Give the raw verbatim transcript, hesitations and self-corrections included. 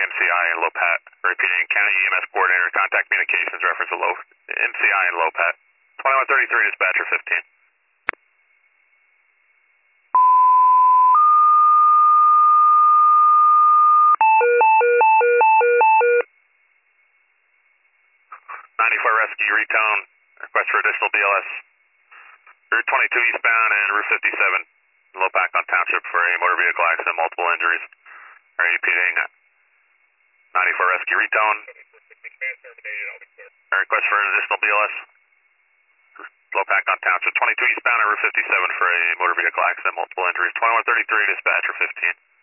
M C I and Lopat. Repeating, County E M S coordinator, contact communications, reference to low M C I and Lopat. twenty-one thirty-three, dispatcher fifteen. ninety-four rescue, retone, request for additional B L S. Route twenty-two eastbound and Route fifty-seven, Lopakon Township for a motor vehicle accident, multiple injuries. Repeating, ninety-four rescue, retone. Request for additional B L S. Lopakon Township, twenty-two eastbound and Route fifty-seven for a motor vehicle accident, multiple injuries. twenty-one thirty-three, dispatcher fifteen.